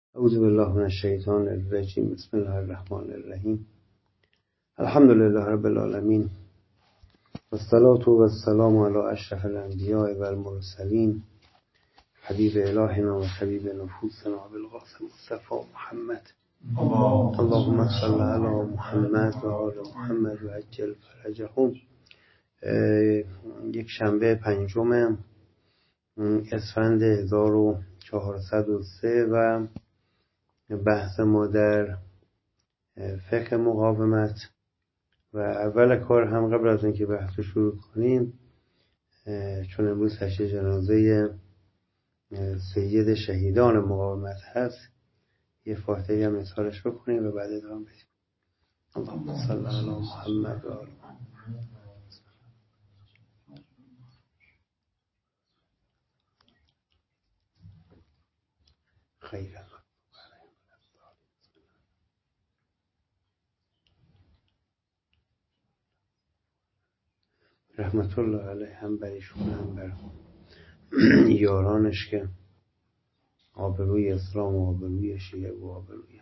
اعوذ بالله من الشیطان الرجیم. بسم الله الرحمن الرحیم. الحمد لله رب العالمین والصلاة والسلام علی اشرف الانبیاء والمرسلین حبیب الهنا و طبیب نفوسنا بالقاسم مصطفى محمد. اللهم صل علی محمد و آل محمد و عجل فرجهم. یک شنبه 5 اسفند 1403 و بحث ما در فقه مقاومت. و اول کار هم قبل از اینکه بحث رو شروع کنیم، چون امروز تشییع جنازه سید شهیدان مقاومت هست، یه فاتحه هم اصحارش بکنیم و بعد ادامه بدیم. اللهم صل علی محمد و آل محمد. خیر رحمت الله علیه، هم بر ایشون هم بر یارانش که آبروی اسلام و آبروی شیعه و آبروی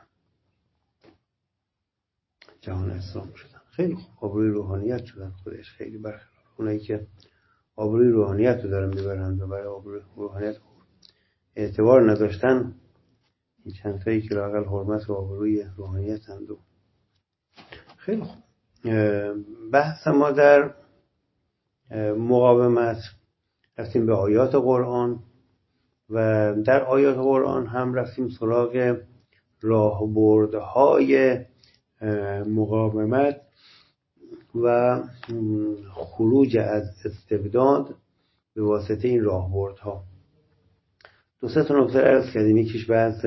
جهان اسلام شدن. خیلی خوب، آبروی روحانیت شدن. خودش خیلی برخلاف اونایی که آبروی روحانیت رو دارن میبرن و برای آبروی روحانیت اعتبار نداشتن، این چند تایی که لااقل حرمت و آبروی روحانیت هم دو. خیلی خوب، بحث ما در مقاومت رفتیم به آیات قرآن و در آیات قرآن هم رفتیم سراغ راهبردهای مقاومت و خروج از استبداد به واسطه این راهبردها. دو سه تا نکته عرض کردیم. یکیش بحث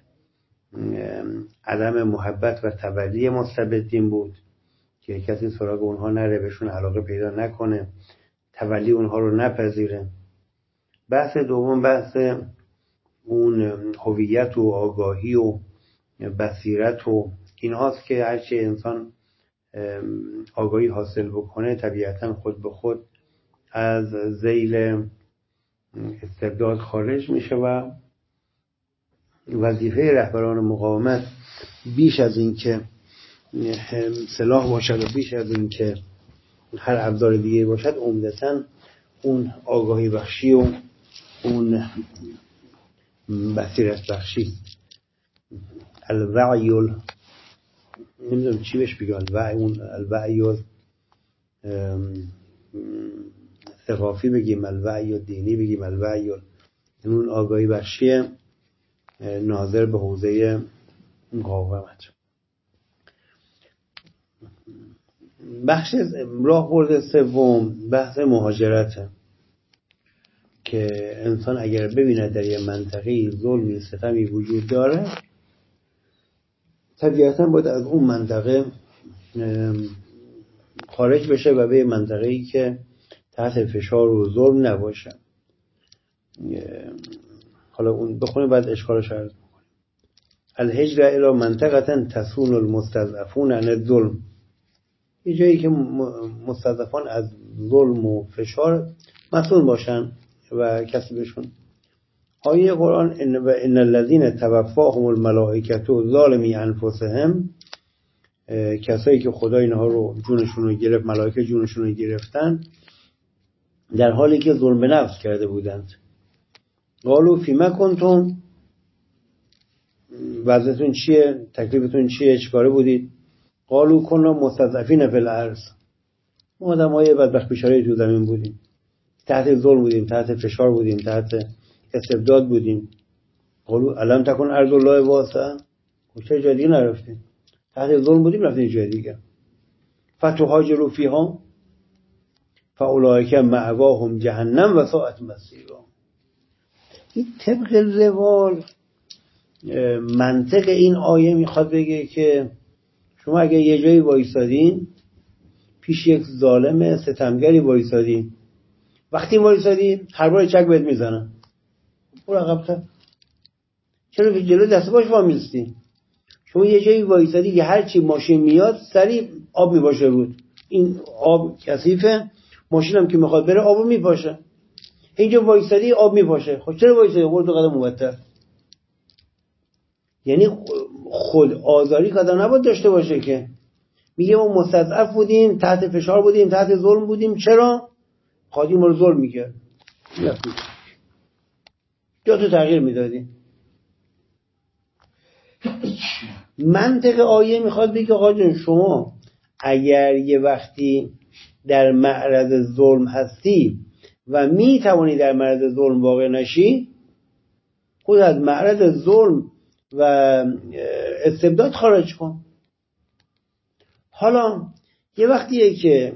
عدم محبت و تولی مستبدین بود که کسی سراغ اونها نره، بهشون علاقه پیدا نکنه، تولی اونها رو نپذیره. بحث دوم بحث اون هویت و آگاهی و بصیرت و این هاست که هرچی انسان آگاهی حاصل بکنه طبیعتا خود به خود از ذیل استبداد خارج میشه و وظیفه رهبران مقاومت بیش از این که سلاح باشد و بیش از این که هر ابزار دیگه باشد، عمدتاً اون آگاهی بخشی و اون بصیرت بخشی، الوعی، نمیدونم چی بهش بگم، الوعی ثقافی بگیم، الوعی دینی بگیم، الوعی اون آگاهی بخشی ناظر به حوزه مقاومت. بخش راهبرد سوم بحث مهاجرته که انسان اگر ببیند در یه منطقه ظلمی ستمی وجود داره، طبیعتا باید از اون منطقه خارج بشه و به منطقه‌ای که تحت فشار و ظلم نباشه. حالا اون بخونه بعد اشکالش عرض می‌کنیم. الهجر الی منطقه تصون المستضعفون عن الظلم، یه جایی که مستضعفان از ظلم و فشار مسئول باشن و کسی بهشون. آیه قرآن ان الذين توفاهم الملائکه ظالمی انفسهم، کسایی که خدا اینها رو جونشون رو گرفت، ملائکه جونشون رو گرفتن در حالی که ظلم به نفس کرده بودند. قالوا فیما کنتم، وضعیتون چیه، تکلیفتون چیه، چیکاره بودید؟ قالوا كنا مستضعفین فی الارض، ما آدمای بدبخت بیچاره تو زمین بودیم، تحت ظلم بودیم، تحت فشار بودیم، تحت استبداد بودیم. قالوا الم تکن ارض الله واسعه، چه جای دیگه نرفتیم، تحت ظلم بودیم رفتیم جای دیگه. فتهاجروا فیها فاولئک مأواهم جهنم و ساءت مصیرا. این طبق روال منطق این آیه میخواد بگه که شما اگه یه جایی وایسادین پیش یک ظالم ستمگری وایسادین، وقتی وایسادین هر بار چک بهت میزنن، برو عقب‌تر، چرا به جلو دست باش وامیستی؟ شما یه جایی وایسادی که هر چی ماشین میاد سریع آب میپاشه رود، این آب کثیفه، ماشینم که میخواد بره آبو میپاشه، اینجا وایسادی آب میپاشه، خب چرا وایسادی؟ برو دو قدم اونورتر. یعنی خود آزاری که آدم نباید داشته باشه، که میگه ما مستضعف بودیم، تحت فشار بودیم، تحت ظلم بودیم. چرا؟ خادی ما رو ظلم میکرد. جا تو تغییر میدادیم. منطق آیه میخواد بگه آقا جون شما اگر یه وقتی در معرض ظلم هستی و میتوانی در معرض ظلم واقع نشی، خود از معرض ظلم و استبداد خارج کن. حالا یه وقتیه که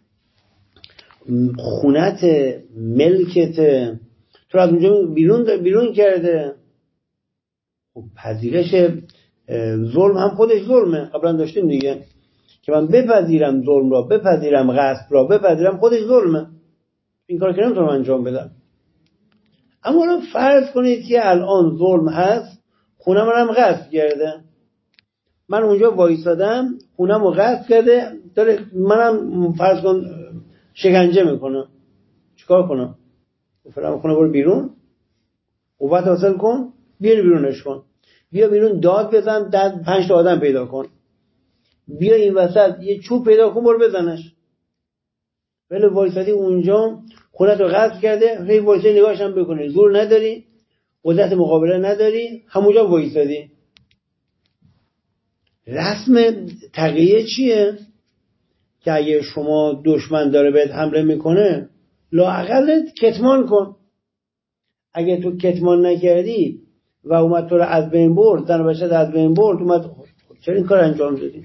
خونت ملکت تو از اونجا بیرون کرده، خب پذیرش ظلم هم خودش ظلمه. قبلا داشتیم دیگه که من بپذیرم ظلم را، بپذیرم غصب را، بپذیرم، خودش ظلمه. این کار که نمیتونم انجام بدم. اما الان فرض کنید که الان ظلم هست، خونم رو هم غصب کرده، من اونجا وایسادم، خونم رو غصب کرده، داره منم فرض کن شکنجه میکنم. چیکار کنم؟ فلان خونه برو بیرون، قوت حاصل کن، بیا بیرونش کن، بیا بیرون داد بزن، 5 تا آدم پیدا کن، بیا این وسط یه چوب پیدا کن برو بزنش. ولی وایسادی اونجا، خونت رو غصب کرده، هی وایسادی نگاهش هم بکنی، زور نداری، قدرت مقابله نداری، همونجا وایسادی. رسم تقیه چیه؟ که اگه شما دشمن داره بهت حمله میکنه، لااقل کتمان کن. اگه تو کتمان نکردی و اومد تو رو از بین برد، زن و بچه از بین برد، اومد چرا این کار انجام دادی؟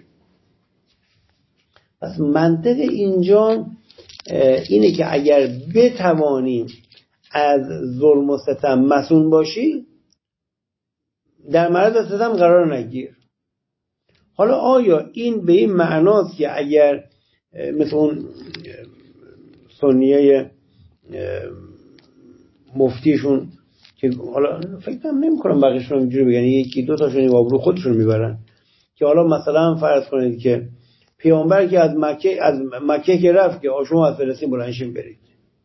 پس منطق اینجا اینه که اگر بتوانی از ظلم و ستم مسئول باشی، در معرض ستم قرار نگیر. حالا آیا این به این معناست که اگر مثل اون سنیه مفتیشون که حالا فکرم نمی کنم بقیشون اینجوری بگن، یکی دو تاشون آبرو خودشون میبرن، که حالا مثلا فرض کنید که پیامبر که از مکه که رفت که شما از فلسطین بلندشین برید،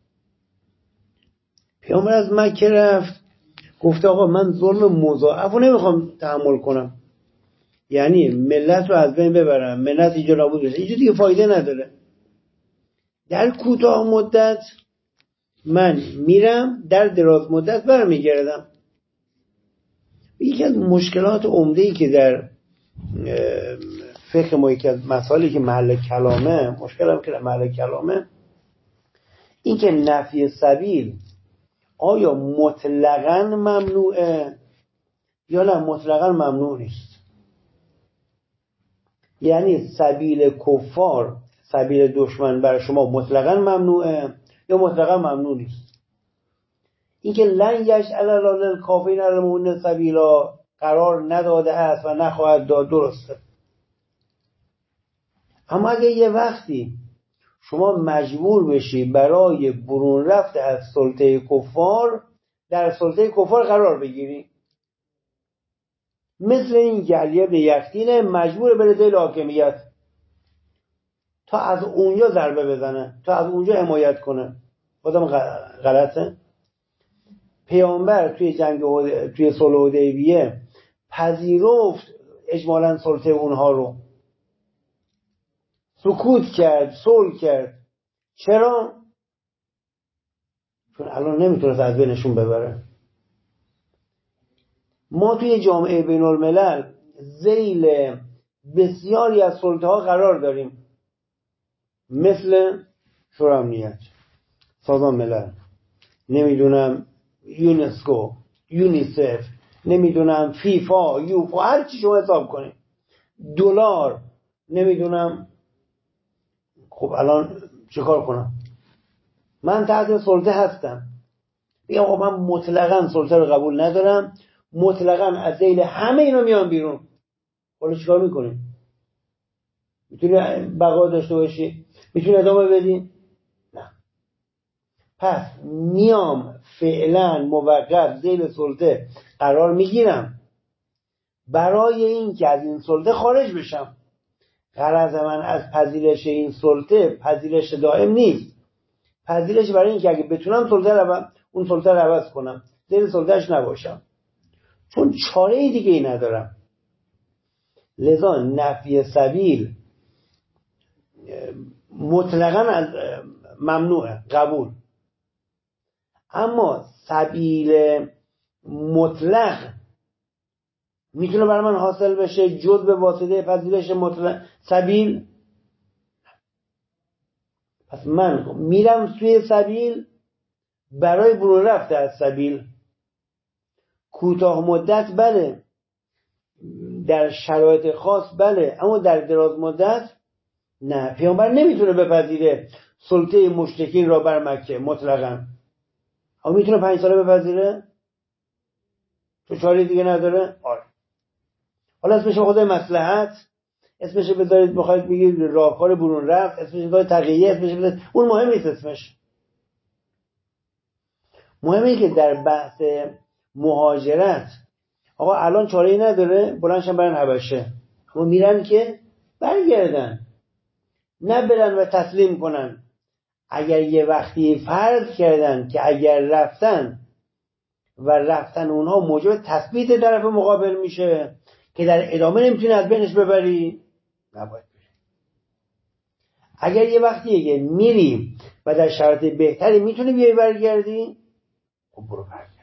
پیامبر از مکه رفت گفته آقا من ظلم مضاعف رو نمیخوام تحمل کنم، یعنی ملت رو از بین ببرم، ملت اینجا نابود بشه، اینجا دیگه فایده نداره، در کوتاه مدت من میرم، در دراز مدت برمیگردم. یکی از مشکلات عمده‌ای که در فقه ما، یکی از مسائلی که محل کلامه، مشکلم که در محل کلامه، این که نفی سبیل آیا مطلقاً ممنوعه یا نه مطلقاً ممنوع نیست. یعنی سبیل کفار، سبیل دشمن بر شما مطلقاً ممنوعه یا مطلقاً ممنوع نیست. این که لن یجعل الله للکافرین علی المؤمنین سبیلا قرار نداده است و نخواهد داد، درسته. اما اگه یه وقتی شما مجبور بشی برای برون رفت از سلطه کفار در سلطه کفار قرار بگیری، مثل این که علی بن یقطین مجبور بره زیر حاکمیت تا از اونجا ضربه بزنه، تا از اونجا حمایت کنه، بازم غلطه. پیامبر توی توی صلح حدیبیه پذیرفت اجمالاً سلطه اونها رو، سکوت کرد، صلح کرد. چرا؟ چون الان نمیتونست از بینشون ببره. ما توی جامعه بین الملل ذیل بسیاری از سلطه ها قرار داریم، مثل شورای امنیت، سازمان ملل، نمیدونم یونسکو، یونیسف، نمیدونم فیفا، یوفا، هر چی شما حساب کنید، دلار، نمیدونم. خب الان چه کار کنم؟ من تحت سلطه هستم، بگم آقا من مطلقاً سلطه رو قبول ندارم، مطلقاً از ذیل همه اینا میام بیرون. حالا چیکار میکنیم؟ میتونی بقا داشته باشی؟ میتونی ادامه بدی؟ نه. پس میام فعلا موقت ذیل سلطه قرار میگیرم برای این که از این سلطه خارج بشم. غرض من از پذیرش این سلطه پذیرش دائم نیست، پذیرش برای این که اگه بتونم اون سلطه رو عوض کنم، ذیل سلطهش نباشم. چون چاره دیگه ای ندارم. لذا نفی سبیل مطلقاً از ممنوعه، قبول. اما سبیل مطلق میتونه برای من حاصل بشه جز به واسطه پذیرش مطلق سبیل. پس من میرم سوی سبیل برای برون رفته از سبیل. کوتاه مدت بله، در شرایط خاص بله، اما در دراز مدت نه. پیامبر نمیتونه بپذیره سلطه مشرکین را بر مکه مطلقاً. اما میتونه 5 ساله بپذیره؟ تو چاره دیگه نداره؟ آره. حالا اسمش خدای مصلحت، اسمش بذارید بخواید بگید راهکار برون رفت، اسمش بذارید تقیه، اسمش بذارید، اون مهم نیست. اسمش مهمه که در بحث مهاجرت آقا الان چاره‌ای نداره، بلندشن برن حبشه، اما میرن که برگردن، نه برن و تسلیم کنن. اگر یه وقتی فرض کردن که اگر رفتن و رفتن اونها موجب تثبیت طرف مقابل میشه که در ادامه نمیتونی از بینش ببری، نباید بری. اگر یه وقتیه که میری و در شرایط بهتری میتونی بیای برگردی، خب برو برگرد.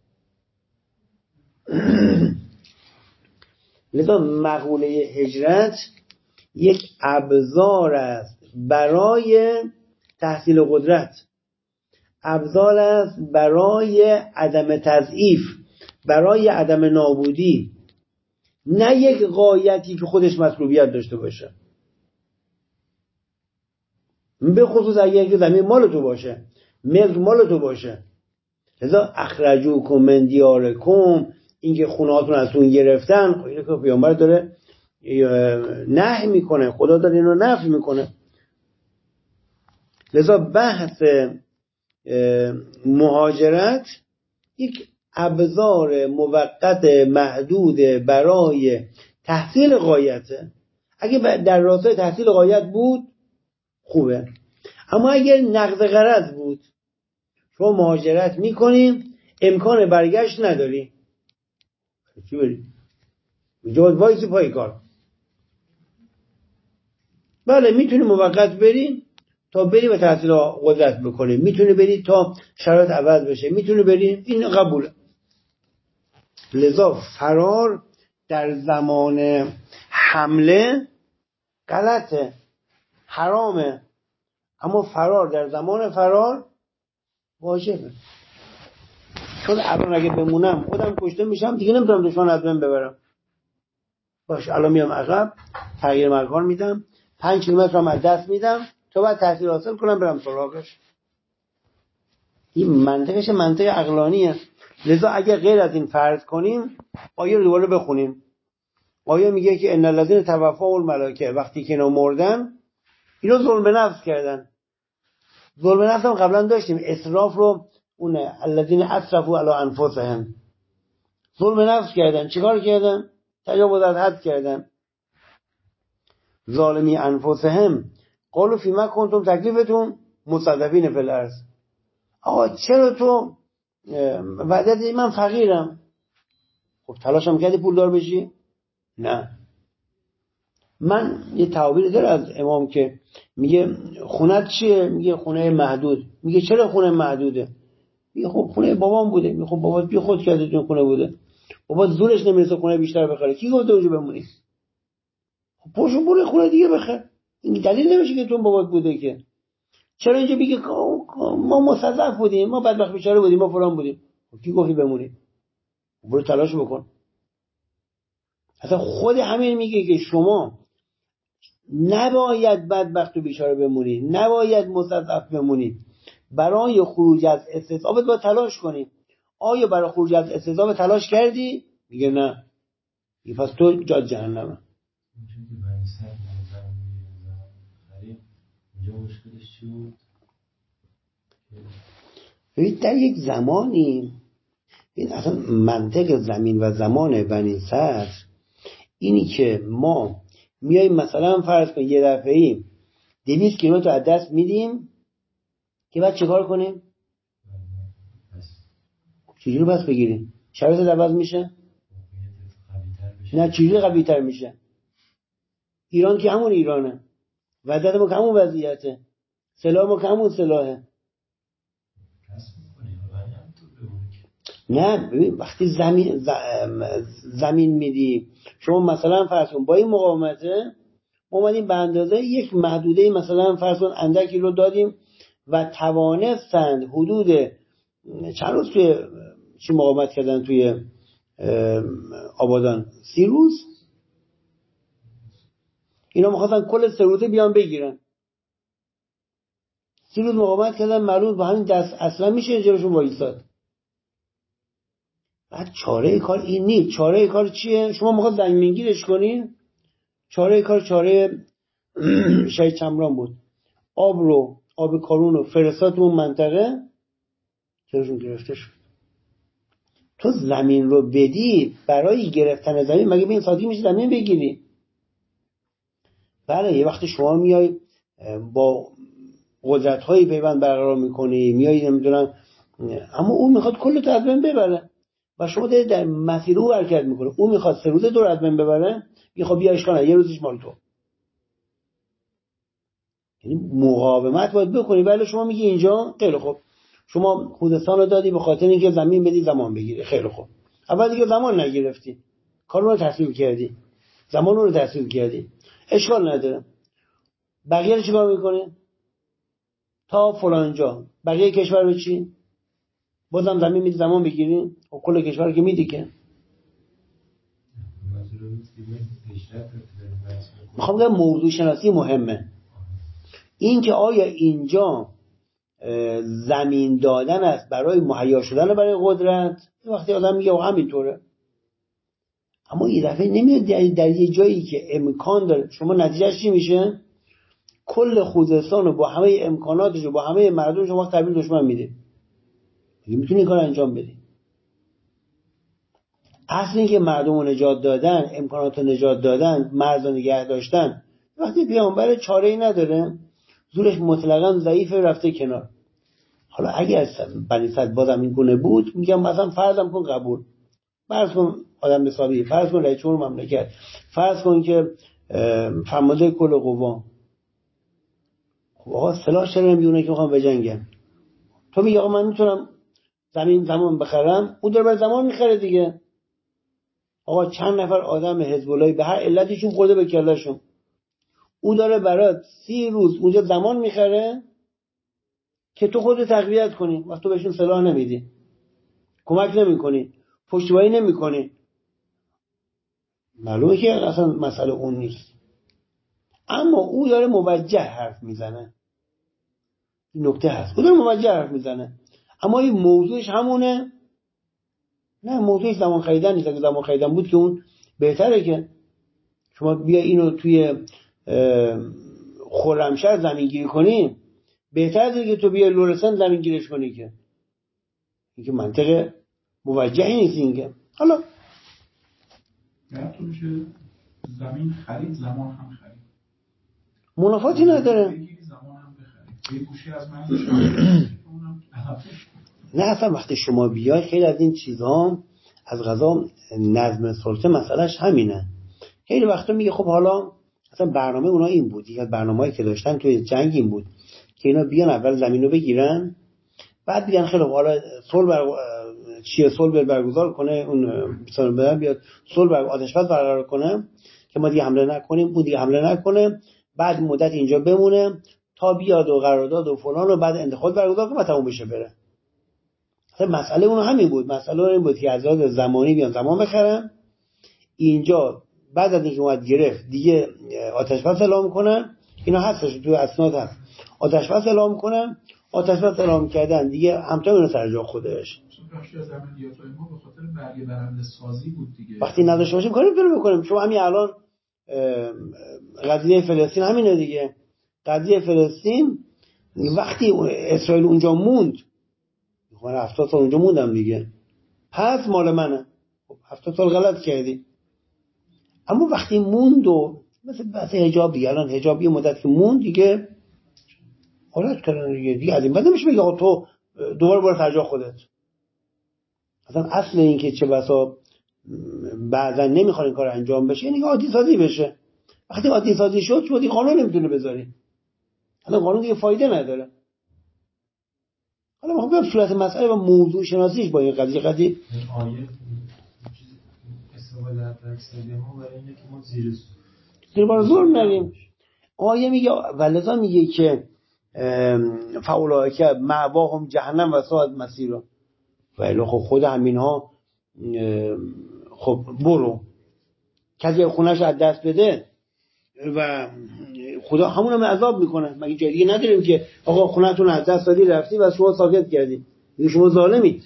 لذا مقوله هجرت یک ابزار است برای تحصیل قدرت، ابزار است برای عدم تضعیف، برای عدم نابودی، نه یک غایتی که خودش مطلوبیت داشته باشه. به خصوص اگر زمین مال تو باشه، ملک مال تو باشه. لذا اخرجوکم من دیارکم، اینکه خونهاتون از اون گرفتن، خب اینو که پیامبر داره نهی میکنه، خدا داره اینو نفی میکنه. لذا بحث مهاجرت یک ابزار موقت محدود برای تحصیل غایته. اگه در راستای تحصیل غایت بود خوبه، اما اگر نقض غرض بود، شما مهاجرت میکنیم امکان برگشت نداری، چی بری؟ جواد وایسی پای کار. بله میتونی موقت بری تا بری و تحصیل قدرت بکنی، میتونی بری تا شرایط عوض بشه، میتونی بری، این قبوله. لذا فرار در زمان حمله غلطه، حرامه، اما فرار در زمان فرار واجبه. چون الان اگه بمونم خودم کشته میشم دیگه، نمیتونم دشمن از بین ببرم. باش الان میام عقب، تغییر مکان میدم، 5 کیلومتر هم از دست میدم تا بعد تحصیل حاصل کنم برم سراغش. این منطقش منطق عقلانیه. لذا اگر غیر از این فرض کنیم، آیه رو دوباره بخونیم. آیه میگه که ان الذین توفاهم الملائکه، وقتی که اینا مردن اینا ظلم به نفس کردن. ظلم به نفس هم قبلا داشتیم، اسراف رو اون الذین اسرفوا علی انفسهم، ظلم به نفس کردن. چیکار کردن؟ تجاوز از حد کردن. ظالمی انفسهم قالوا فیما کنتم تکلیفتون مستضعفین فی الارض. آقا چرا تو وعده دادی من فقیرم؟ خب تلاشم کردی پولدار بشی؟ نه. من یه تعبیری داره از امام که میگه خونت چیه؟ میگه خونه محدود. میگه چرا خونه محدوده؟ میگه خب خونه بابام بوده. میگه خب بابات بی خود کرده تو خونه بوده، بابات زورش نمیرسه خونه بیشتر بخره، کی گفته اونجا بمونی؟ خب پاشو برو خونه دیگه بخر. این دلیل نمیشه که تو بابات بوده که. چرا اینجا میگه ما مستضعف بودیم، ما بدبخت بیچاره بودیم، ما فلان بودیم؟ خب کی گفتی بمونی؟ برو تلاش بکن. اصلا خود همین میگه که شما نباید بدبخت و بیچاره بمونی، نباید مستضعف بمونی. برای خروج از استضعاف باید تلاش کنی. آیا برای خروج از استضعاف تلاش کردی؟ میگه نه. پس تو جا جهنمه. در یک زمانی این اصلا منطق زمین و زمان بنی صدر اینی که ما میاییم مثلا فرض کن یه دفعه‌ای 200 کیلومتر از دست میدیم که بعد چیکار کنیم؟ چجوری پس بگیریم؟ شرایط عوض میشه؟ نه چیزی قوی تر میشه. ایران که همون ایرانه، وضعیت ما که همون وضعیته، سلاح ما که همون سلاحه. نه ببین وقتی زمین میدی شما مثلا فرض کن با این مقاومته اومدیم به اندازه یک محدوده مثلا فرض کن اندکی رو دادیم و توانستند حدود چند روز توی چی مقاومت کردن توی آبادان 30 روز اینا می‌خواستن کل 3 روزه بیان بگیرن 30 روز مقاومت کردن معلوم با همین دست اصلا میشه جلوشون وایساد. بعد چاره کار این نیست. چاره کار چیه؟ شما میخواد زمینگیرش کنین. چاره کار چاره شهید چمران بود. آب کارون رو فرستاد اون منطقه جلوشون گرفته شد. تو زمین رو بدی برای گرفتن زمین مگه به این سادگی میشه زمین بگیری؟ بله یه وقتی شما میای با قدرت‌های پیوند برقرار میکنی میای نمیدونم اما اون میخواد کل تو از بین ببره و شما دارید در مسیر او حرکت میکنه. اون میخواد 3 روزه دور از بین ببره میخواد بیا اشکال یه روزش مال تو. یعنی مقاومت باید بکنی. ولی شما میگی اینجا خیلی خوب شما خوزستان رو دادی به خاطر اینکه زمین بدی زمان بگیری. خیلی خوب اول دیگه زمان نگرفتی کار رو تحصیل کردی زمان رو تحصیل کردی اشکال نداره. بقیه رو چیکار میکنه؟ تا فلان جا بقیه کشور رو چی؟ بازم زمین میدی زمان بگیری و کل کشور رو که میدی که میخوام بگم موضوع شناسی مهمه. این که آیا اینجا زمین دادن است برای مهیا شدن برای قدرت وقتی آدم میگه همینطوره اما یه دفعه نمیاد در یه جایی که امکان داره شما نتیجهش چی میشه؟ کل خوزستان رو با همه امکاناتش و با همه مردمش شما تحویل دشمن میده. میتونی این کار انجام بدی. اصل این که مردم رو نجات دادن امکانات رو نجات دادن مرز رو نگه داشتن وقتی پیامبر چاره‌ای نداره زورش مطلقاً ضعیف رفته کنار. حالا اگر بنی صد بازم این گونه بود میگم مثلا فرضم کن قبول فرض کن آدم حسابی فرض کن رئیس جمهور مملکت فرض کن که فرمانده کل قوا خب آقا سلاح چرا نمیونه که میخوام بجنگن تو میگی آقا من میتونم زمان بخرم اون داره زمان میخره دیگه. آقا چند نفر آدم حزب الله به هر علتیشون خورده به کلهشون او داره برات 30 روز اونجا زمان میخره که تو خودت تقویت کنی وقتی تو بهشون سلاح نمیدی کمک نمیکنی پشتیبانی نمیکنی معلومه که اصلا مسئله اون نیست اما او داره موجه حرف میزنه. این نکته هست او داره موجه حرف میزنه اما این موضوعش همونه. نه موضوعش زمان خریدن نیست. اگه زمان خریدن بود که اون بهتره که شما بیا اینو توی خرمشهر زمین گیری کنی بهتره که تو بیا لرستان زمین گیرش کنی که این که منطق موجهی نیست. اینکه حالا یعنی تو میشه زمین خرید زمان هم خرید منافاتی نداره زمان هم بخرید یه گوشه از من نه اصلا وقتی شما بیای خیلی از این چیزها از قضا نظم سلطه مسئلهش همینه. خیلی وقتا میگه خب حالا اصلا برنامه اونا این بود یکی از برنامه‌ای که داشتن توی جنگ این بود که اینا بیان اول زمین رو بگیرن بعد بیان خیلی حالا صلح برگزار کنه اون مثلا بیاد صلح آتش‌بس برقرار کنه که ما دیگه حمله نکنیم اون دیگه حمله نکنه بعد مدت اینجا بمونه تا بیاد و قرارداد و فلان و بعد انتخابات برگزار کنه تموم بشه بره. اصلا مسئله اون همین بود. مسئله این بود که از لحاظ زمانی بیان زمان بخرن اینجا بعد از اینکه اومد گرفت دیگه آتش‌بس اعلام کنن. اینا هستش تو اسناد هست. آتش‌بس اعلام کنن آتش‌بس اعلام کردن دیگه همتا اون سر جا خودش بخشی از عملیات‌های ما به خاطر برگه برنده سازی بود دیگه. وقتی نداشته باشیم کاری نمیتونیم بکنیم. شما همین الان قضیه فلسطین همینه دیگه. قضیه فلسطین وقتی اسرائیل اونجا موند من 70 سال اونجا موندم دیگه پس مال منه. 70 سال غلط کردی اما وقتی موند و مثل بحث حجاب دیگه الان حجاب یه مدت که موند دیگه غلط کردن دیگه از این بعد نمیشه بگه تو دوباره برو فرجا خودت. اصلا اصل این که چه بسا بعضا نمیخوان این کار انجام بشه، یعنی عادی سازی بشه. وقتی عادی سازی شد شما دیگه قانون نمیتونه بذاری، حالا قانون دیگه فایده نداره. حالا ما به صورت مسئله و موضوع شناسیش با این قضیه آیه استفاده در اکثریت ما برای اینه که ما زیر بار ظلم نریم. آیه میگه ولذا میگه که فاولئک مأواهم جهنم و ساءت مصیرا. ولی خود همینها خب برو کسی خونه‌شو از دست بده و خدا همون هم عذاب میکنه. مگه جای دیگه نداریم که آقا خونه‌تون از دست دادی رفتی و شما ساکت کردی، میگه شما ظالمید.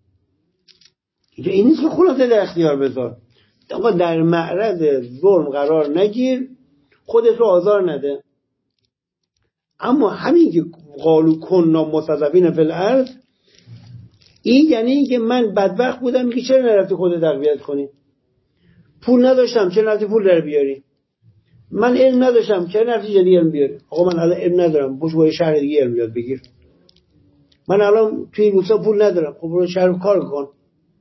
این نیست که خونه‌ت در اختیار بذار. آقا در معرض ظلم قرار نگیر، خودت رو آزار نده. اما همین که قالوا کنا مستضعفین فی الارض، این یعنی این که من بدبخت بودم، میگه چرا نرفتی خودت تقویت کنی؟ پول نداشتم چرا نرفتی پول در بیاری؟ من علم نداشتم چرا نرفتی جدی علم بیاری؟ آقا من الان علم ندارم، برو باید شهر دیگه علم یاد بگیر. من الان توی روستا پول ندارم، خب برو شهر کار کن.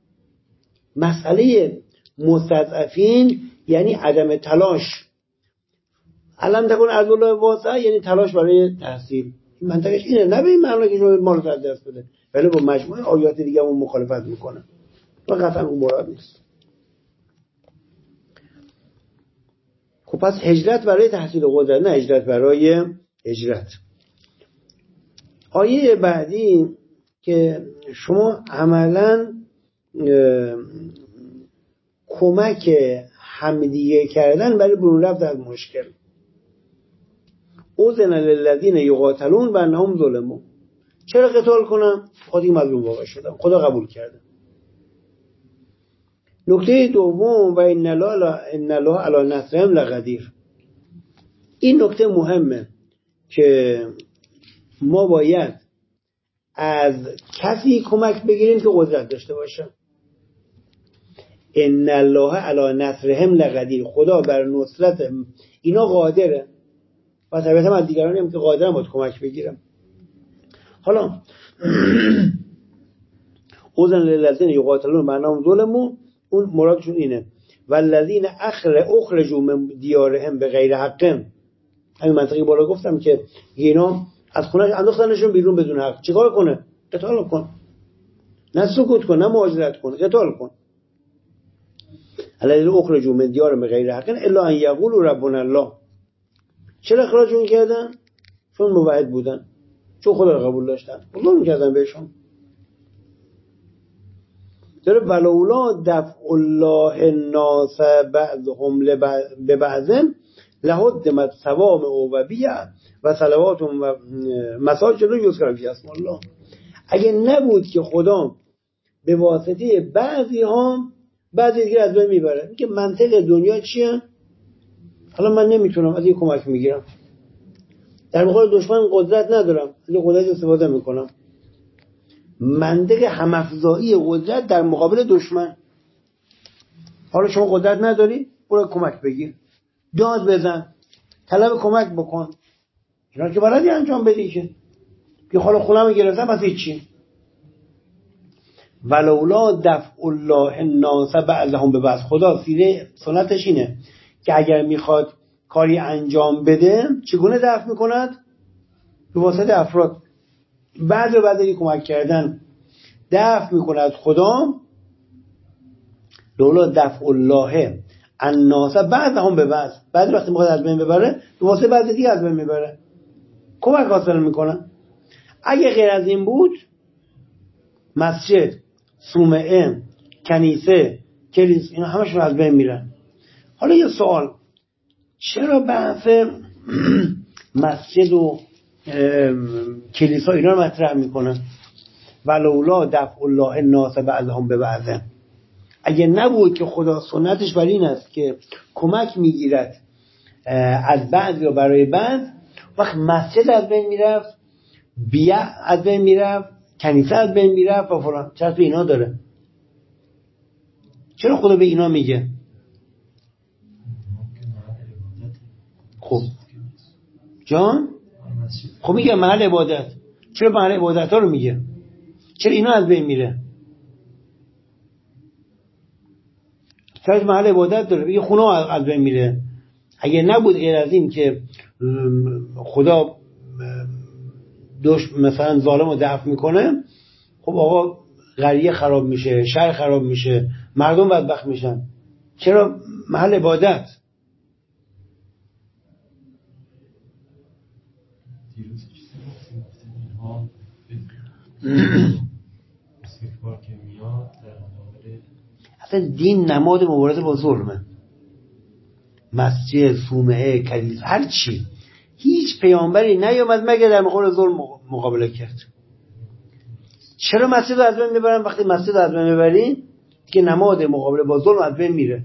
مسئله مستضعفین یعنی عدم تلاش. علم تکن ارض الله واسعه یعنی تلاش برای تحصیل. منطقش اینه، نه به این معنی که شما مال از دست بده، ولی با مجموعه آیات دیگه اون مخالفت میکنه و قطعا اون مراد نیست. خب پس هجرت برای تحصیل قدرت، نه هجرت برای هجرت. آیه بعدی که شما عملا کمک همدیگه کردن برای برون رفت از مشکل. اذن للذین یقاتلون بانهم ظلموا. چرا قتال کنم؟ خودی مظلوم واقع شدم، خدا قبول کرده. نکته دوم و ان الله علی نصرهم لقدیر. این نکته مهمه که ما باید از کسی کمک بگیریم که قدرت داشته باشه. ان الله علی نصرهم لقدیر. خدا بر نصرت اینا قادره و طبیعتا از دیگرانی هم که قادرن باید کمک بگیرم. حالا اذن للذین یقاتلون بانهم ظلموا، اون مرادشون اینه والذین اخرجوا من دیارهم بغیر حق. همین منطقی بالا گفتم که اینا از خونه‌اش انداختنشون بیرون بدون حق. چیکار کنه؟ قتال کن، نه سکوت کن، نه مهاجرت کن، قتال کن. الذین اخرجوا من دیارهم بغیر حق الا ان یقولوا ربنا الله. چرا اخراجشون کردن؟ چون موحد بودن، چون خدا رو قبول داشتن، ظلم کردن بهشون. داره ولولا دفع الله الناس بعضهم ببعض لهدمت صوامع و بیع و صلوات و مساجد یذکر فیها اسم الله. اگه نبود که خدا به واسطه بعضی دیگه از بین میبره. میگه منطق دنیا چیه؟ حالا من نمیتونم از این کمک میگیرم، در مقابل دشمن قدرت ندارم، از این قدرت استفاده میکنم. منطق همافزایی قدرت در مقابل دشمن. حالا شما قدرت نداری، برو کمک بگیر، داد بزن، طلب کمک بکن. اینا که بلدی انجام بدی که حالا خونه‌مو گرفتم پس هیچی. ولولا دفع الله الناس بعضهم ببعض. خدا سیره سنتش اینه که اگر میخواد کاری انجام بده چگونه دفع میکند؟ به واسطه افراد. بعضی کمک کردن دفع میکند خدا. لولا دفع الله الناس بعضهم ببعض. بعضی وقتی میخواد از بین ببره به واسطه بعضی دیگه از بین میبره، کمک حاصل میکنه. اگه غیر از این بود مسجد، صومعه، کنیسه، کلیسا اینا همشون از بین میرن. حالا یه سوال، چرا بحث مسجد و کلیسا اینا رو مطرح میکنن؟ ولولا دفع الله الناس بعضهم ببعض. اگه نبود که خدا سنتش بر این است که کمک میگیرد از بعض یا برای بعض، وقت مسجد از بین میرفت، بیع از بین میرفت، کنیسه از بین میرفت و فلان. چرا به اینا داره؟ چرا خدا به اینا میگه؟ خب جان خب میگه محل عبادت. چرا محل عبادت ها رو میگه؟ چرا اینا از بین میره؟ سرش محل عبادت داره، یه خونه از بین میره. اگه نبود غیر از این که خدا مثلا ظالم رو دفع میکنه، خب آقا قریه خراب میشه، شهر خراب میشه، مردم بدبخت میشن. چرا محل عبادت؟ اصلا دین نماد مبارزه با ظلمه. مسجد، صومعه، کلیسا، هر چی، هیچ پیامبری نیامد مگر در مقابل ظلم مقابله کرد. چرا مسجد رو از بین میبرن؟ وقتی مسجد رو از بین میبرین که نماد مقابله با ظلم از بین میره.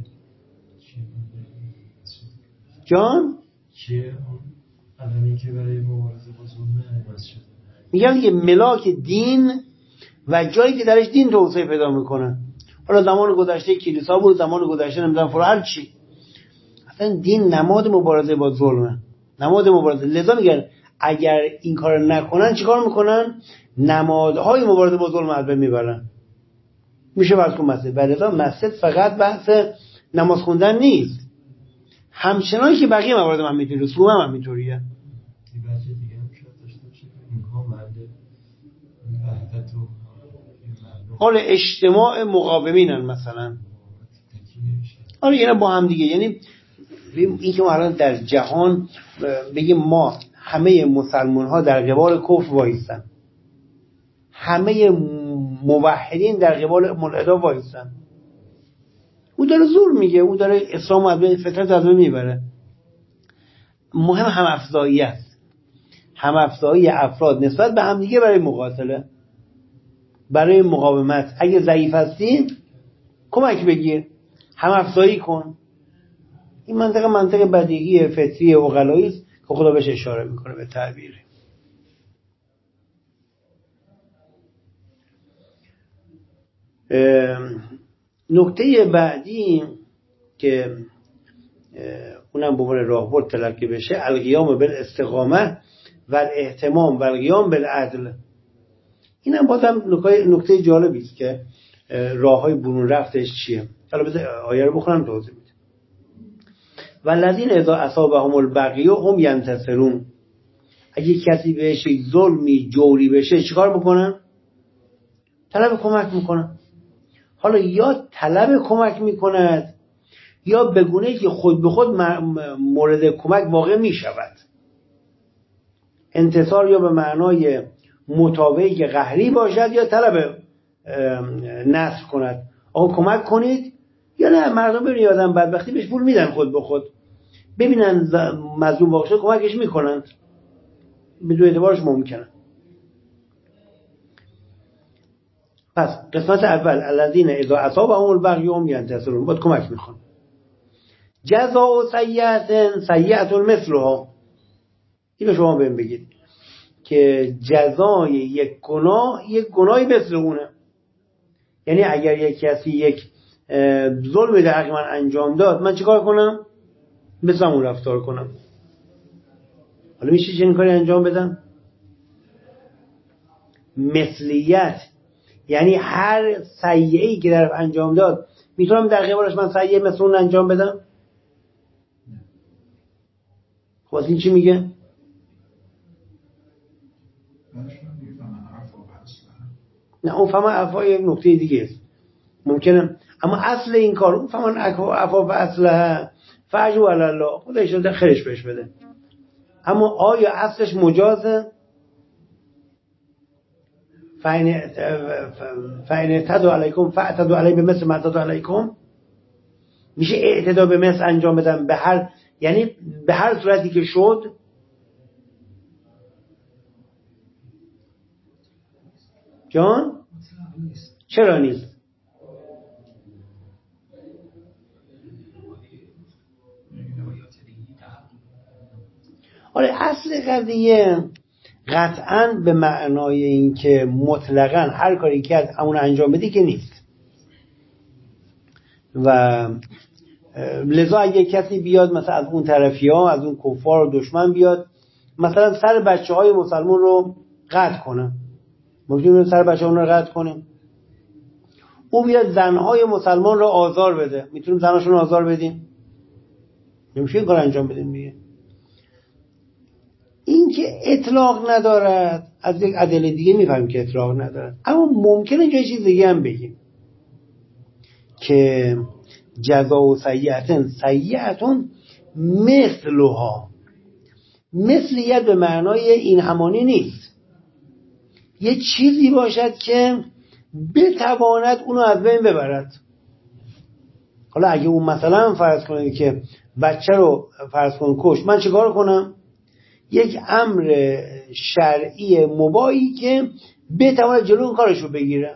جان؟ که علمی که برای مبارزه با ظلم مسجد، میگم دیگه ملاک دین و جایی که درش دین توسعه پیدا میکنه. حالا زمان گذشته کلیسا بود، زمان گذشته نمیدونم فرو، هر چی. اصلا دین نماد مبارزه با ظلمه، نماد مبارزه. لذا میگن اگر این کار نکنن چیکار میکنن؟ نمادهای مبارزه با ظلم از بین میبرن. میشه فرض کن مسجد. لذا مسجد فقط بحث نماز خوندن نیست، همچنان که بقیه موارد هم همینطوریه، صوم هم همینطوریه. دیگه هم شاید داشته باشه اینها محل وحدت و حال اجتماع مقاومینن مثلا. آره اینا با هم دیگه، یعنی این که ما الان در جهان بگیم ما همه مسلمان ها در قبال کفر وایستن، همه موحدین در قبال ملحدا وایستن، او داره ظلم میگه، او داره اسلام از بین، فطرت از بین میبره. مهم هم افزایی است، هم افزایی افراد نسبت به هم دیگه برای مقاتله، برای مقاومت. اگه ضعیف هستی کمک بگیر، هم افزایی کن. این منطق بدیهی فطری عقلایی است که خدا بهش اشاره میکنه به تعبیر. نکته بعدی که اونم به عنوان راهبرد تلقی بشه، القیام بالاستقامه و الاهتمام و القیام بالعدل. اینم بازم نکته جالبی است که راههای برون رفتش چیه. حالا بذار آیه رو بخونم توضیح میدم. والذین اذا اصابهم البغی هم ینتصرون. اگه کسی بهش ظلمی جوری بشه چیکار بکنن؟ طلب کمک میکنن. حالا یا طلب کمک میکند یا به گونه‌ای که خود به خود مورد کمک واقع میشود. انتصار یا به معنای متابعی که قهری باشد یا طلب نصر کند. آقا کمک کنید، یا نه مردم ببینید آدم بدبختی بهش پول میدن، خود به خود ببینن مظلوم واقع کمکش میکنن، بدون اعتبارش ممکنه. پس قسمت اول الذین اذا اصابهم البغی هم ینتصرون، باید کمک میخوان. جزاء سیئة مثلها. اینو شما بهم بگید که جزای یک گناهی مثل اونه. یعنی اگر یک کسی یک ظلم در حق من انجام داد، من چیکار کنم؟ مثل اون رفتار کنم. حالا میشه چنین کاری انجام بدم؟ مثلیت یعنی هر سیئه‌ای که در انجام داد میتونم در قبالش من سیئه مثل اون انجام بدم؟ خب این چی میگه؟ نه اون فهم عفا یک نکته دیگه است ممکنه، اما اصل این کار اون فهم عفا و اصله فعجو علی الله، خودش ده خیرش بهش بده. اما آیا اصلش مجازه؟ فاین اعتدوا علیکم فاعتدوا علی بمثل ما اعتدوا علیکم. میشه اعتدا به مثل انجام بدم به هر، یعنی به هر صورتی که شد. جان چرا نیست؟ آره اصل قضیه قطعاً به معنای این که مطلقاً هر کاری که همون انجام بدی که نیست. و لذا اگه کسی بیاد مثلا از اون طرفی ها، از اون کفار و دشمن بیاد مثلا سر بچه های مسلمان رو قطع کنه، ممکنه سر بچه ها رو قطع کنه، او بیاد زنهای مسلمان را آزار بده. میتونیم زناشون آزار بدیم؟ نمیشه این کار انجام بدیم دیگه. این که اطلاق ندارد از یک ادله دیگه میفهمیم که اطلاق ندارد، اما ممکنه اینجا چیز دیگه هم بگیم که جزاء سیئة مثلها. مثلیت به معنای این همانی نیست، یه چیزی باشد که بتواند اونو از بین ببرد. حالا اگه اون مثلا فرض کنید که بچه رو فرض کن کش، من چیکار کنم؟ یک امر شرعی مباحی که بتواند جلو اون کارشو بگیره.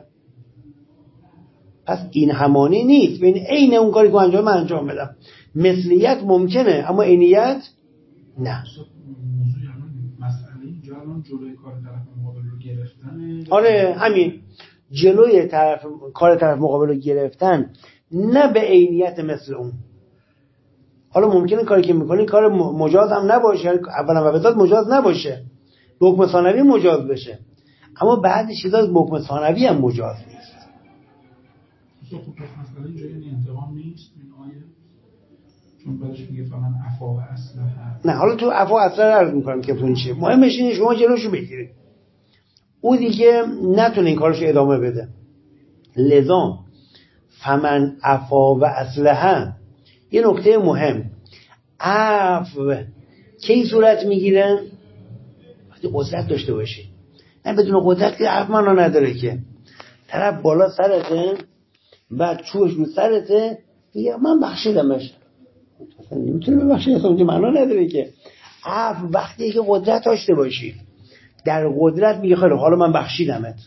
پس این همانی نیست بین عین اون کاری که انجام من انجام بدم. مثلیت ممکنه اما عینیت نه. مسئله اینجا الان جلوی کار طرف مقابل رو گرفتن. آره همین، جلوی کار طرف مقابل رو گرفتن، نه به عینیت مثل اون. حالا ممکنه کاری که میکنی کار مجاز هم نباشه، اولا و بذات مجاز نباشه، به حکم ثانوی مجاز بشه، اما بعد چیزا به حکم ثانوی هم مجاز نیست. خب مسئله اینجا یعنی انتقام نیست این آیه، چون بعدش میگه فمن عفا و اصلح. نه حالا تو عفا و اصلح عرض میکنم که اون چیه، مهمش اینه شما جلوشو بگیرید، او دیگه نتونه این کارشو ادامه بده. لذا فمن عفا و اصلح، یه نکته مهم، عفو کی صورت میگیره؟ وقتی قدرت داشته باشی. نه بدون قدرت که عفو معنا نداره که. طرف بالا سرته، بعد چوش رو سرته، میگه من بخشیدمش. اصلا نمیتونه ببخشی، اصلا اونجا معنا نداره که. عفو وقتی که قدرت داشته باشی، در قدرت میگه خیلی حالا من بخشیدمت.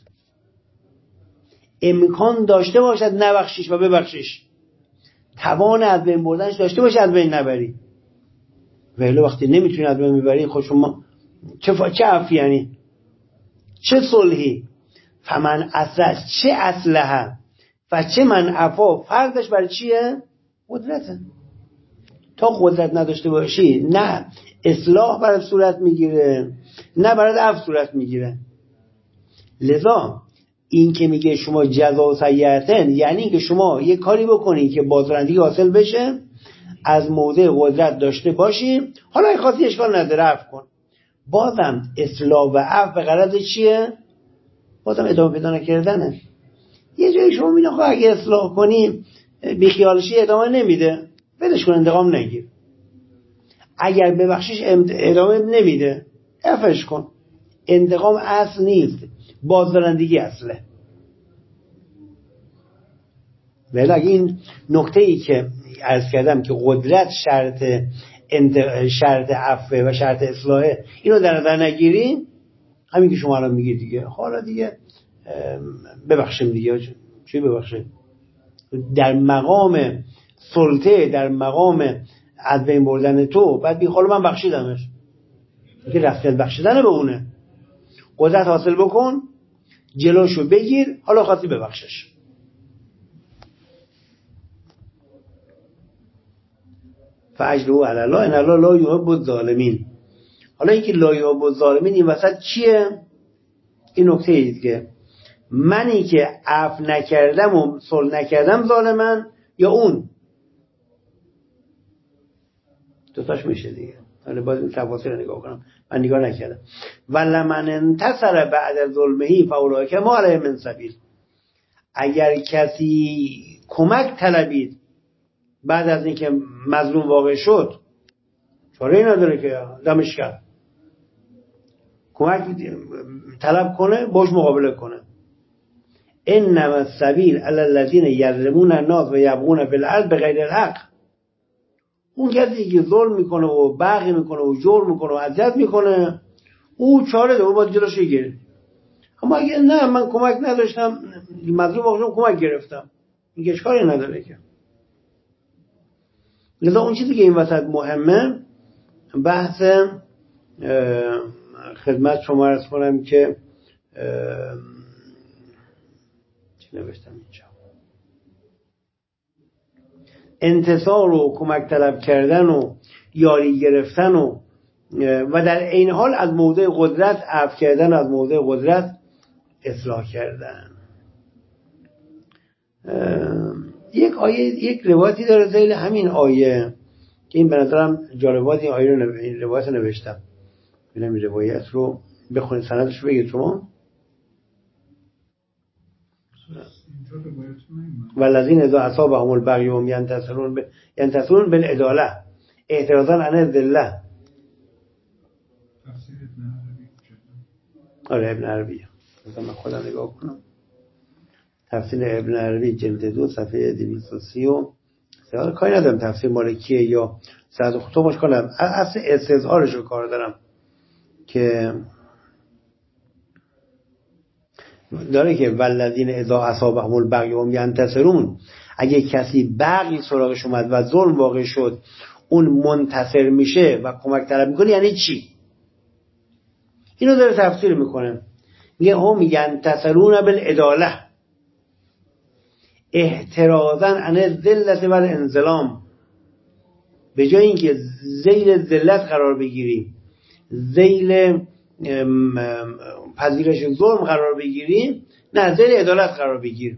امکان داشته باشد نبخشیش و ببخشیش، توان از بین بردنش داشته باشه از بین نبری. ولی وقتی نمیتونی از بین میبری، خود شما چه عفی یعنی چه صلحی؟ فمن اصلح، چه اصلحه و چه من عفا، فرقش برای چیه؟ قدرته. تا قدرت نداشته باشی نه اصلاح برای صورت میگیره نه برای عفو صورت میگیره. لذا این که میگه شما جزا سیئة، یعنی این که شما یه کاری بکنی که بازرندگی حاصل بشه، از موضع قدرت داشته باشی، حالا این خاصی اشکال نداره عفو کن. بازم اصلاح و عفو به غرض چیه؟ بازم ادامه پیدا نکردنه. یه جایی شما میگن خب اگه اصلاح کنیم بیخیالشی ادامه نمیده، ولش کن، انتقام نگیر. اگر ببخشیش ادامه نمیده، عفوش کن. انتقام اصل نیست، بازدارندگی اصله. ولی اگه این نکته ای که عرض کردم که قدرت شرط عفو و شرط اصلاحه، اینو در نظر نگیرین، همین که شما الان میگید دیگه حالا دیگه ببخشیم دیگه، چی ببخشیم؟ در مقام سلطه، در مقام از بین بردن تو، بعد بگی حالا من بخشیدمش، که رفت بخشیدن به اونه. قدرت حاصل بکن، جلوشو بگیر، حالا خواستی ببخشش. فاجرؤوا علی الله ان الله لا یحب الظالمین. حالا اینکه لا یحب الظالمین این وسط چیه؟ این نکته ای دیگه، منی که عفو نکردم و صلح نکردم ظالمن یا اون؟ دوتاش میشه دیگه. حالا باید این تفاصیل رو نگاه کنم، من نگاه نکردم. ولمن انتصر بعد ظلمه فاولئک ما علیهم من سبیل. اگر کسی کمک طلبید بعد از اینکه مظلوم واقع شد، چاره‌ای نداره که دمش کرد، کمک طلب کنه، باش مقابله کنه. انما السبیل علی الذین یظلمون الناس و یبغون فی الارض بغیر الحق. اون کسی که ظلم میکنه و بغی میکنه و جور میکنه و اذیت میکنه، او چاره داره، باید جلوش بگیره. اما اگه نه من کمک نداشتم، مظلوم واقعا کمک گرفتم، این اشکالی نداره که. لذا اون چیزی که این وسط مهمه، بحث خدمت شما عرض کنم که چی نوشتم اینجا، انتصار و کمک طلب کردن و یاری گرفتن و در این حال از موضع قدرت عفو کردن، از موضع قدرت اصلاح کردن. یک روایتی داره ذیل همین آیه که این به نظرم جالبات این آیه رو این روایت رو نوشتم. ببینم این روایت رو بخونید سندش رو بگید شما. والذین اذا اصابهم البغی هم ینتصرون بالعداله اعتراضا عن الذله. آره ابن عربی. من خودم نگاه کنم. تفسیر ابن عربی جلد 2 صفحه 230 کاری ندارم تفسیر مالکیه یا سعد خطوبش کنم. اصل استظهارش رو کار دارم که داره که والذین اذا اصابهم البغی هم ینتصرون، اگه کسی بغی سراغش اومد و ظلم واقع شد اون منتصر میشه و کمک طلب میکنه. یعنی چی؟ اینو داره تفسیر میکنه. میگه هم ینتصرون بالعداله احترازا عن الذلت و الانظلام، به جای اینکه ذیل ذلت قرار بگیریم، ذیل پذیرش ظلم قرار بگیریم، نه ذیل عدالت قرار بگیر.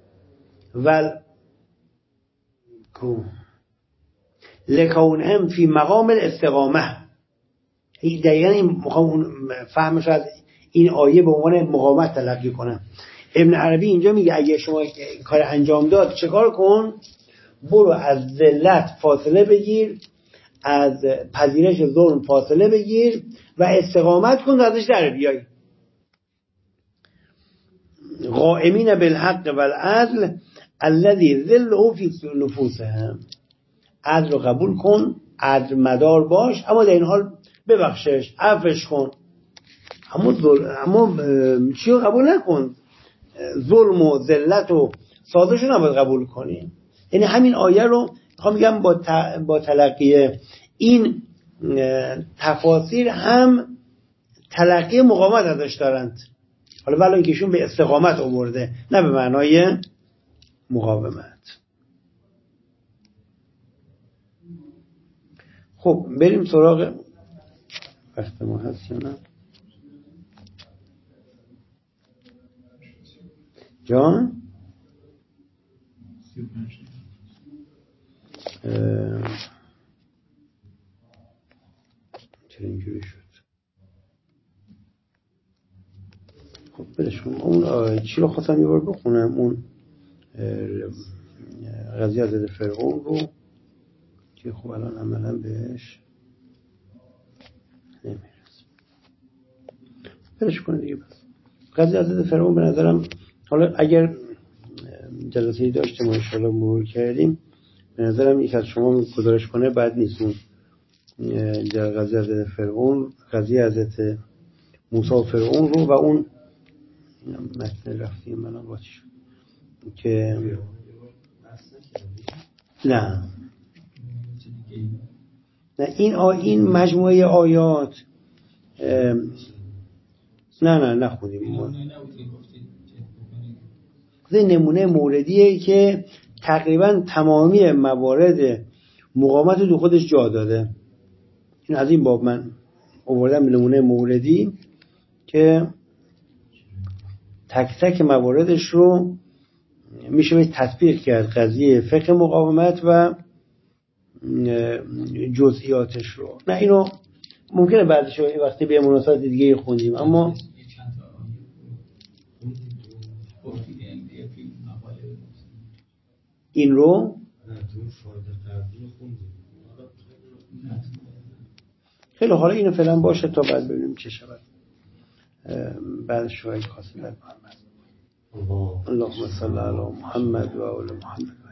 لکونهم فی مقام الاستقامه. دقیقا این میخوام فهمش از این آیه به عنوان مقاومت تلقی کنم. ابن عربی اینجا میگه اگه شما کار انجام داد چه کار کن؟ برو از ذلت فاصله بگیر، از پذیرش ظلم فاصله بگیر و استقامت کن ازش در بیای. قائمین بالحق والعدل الذی ذله فی نفوسهم. عدل رو قبول کن، عدل مدار باش، اما در این حال ببخشش، عفوش کن، اما چی رو قبول نکن؟ ظلم و ذلت و سازش رو نباید قبول کنی. یعنی همین آیه رو میخوام بگم با تلقی این تفاسیر هم تلقی مقاومت ازش دارند. حالا ولی اینکهشون به استقامت آورده نه به معنای مقاومت. خب بریم سراغ وقت ما هست یا نه؟ جان؟ چرا اینجوری شد؟ خب بلش کنم. اون چی رو خواستم یه بار بخونم، اون قضیه حضرت فرعون رو که خب الان عملا بهش نمیرسم. بلش کنم دیگه. بس قضیه حضرت فرعون به نظرم حالا اگر جلسه‌ای داشته ما انشاءالله مرور کردیم، به نظرم یک از شما گزارش کنه بد نیست. اون قضیه حضرت فرعون، قضیه حضرت موسی و فرعون رو و اون متن رفتیم من باید شد که نه این مجموعه آیات نه نخونیم. این نمونه موردیه که تقریبا تمامی موارد مقاومت رو خودش جا داده. این از این باب من آوردم نمونه موردی که تک تک مواردش رو میشه به تطبیق کرد، قضیه فقه مقاومت و جزئیاتش رو. نه اینو ممکنه بعدش وقتی به مناسبت دیگه خوندیم، اما این رو خیلی حالا اینو فعلا باشه تا بعد ببینیم چه شود. بعد شوید خاصی در محمد اللهم صل علی محمد و آل محمد.